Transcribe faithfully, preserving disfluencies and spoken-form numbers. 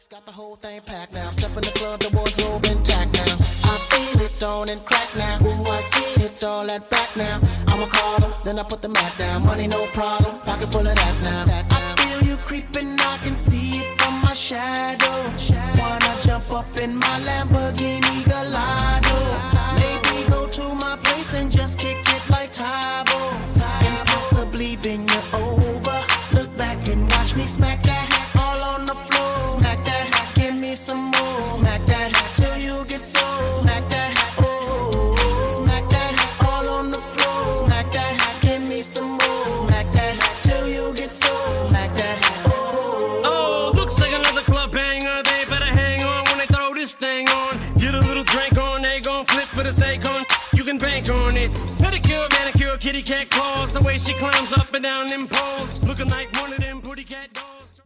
Got the whole thing packed now. Step in the club, the wardrobe intact now. I feel it on and crack now. Ooh, I see it all at back now. I'ma call her, then I put the mat down. Money no problem, pocket full of that now. I feel you creeping, I can see it from my shadow. Wanna jump up in my Lamborghini Gallardo? Maybe go to my place and just kick it like Tybo, and possibly bend you over. Look back and watch me smack that all on the floor. Smack that, give me some more. Smack that till you get so. Smack that, oh. Smack that all on the floor. Smack that, give me some more. Smack that till you get so. Smack that, oh. Oh, looks like another club banger. They better hang on when they throw this thing on. Get a little drink on, they gon' flip for the sake on. You can bank on it. Pedicure, manicure, kitty cat claws. The way she climbs up and down them poles, looking like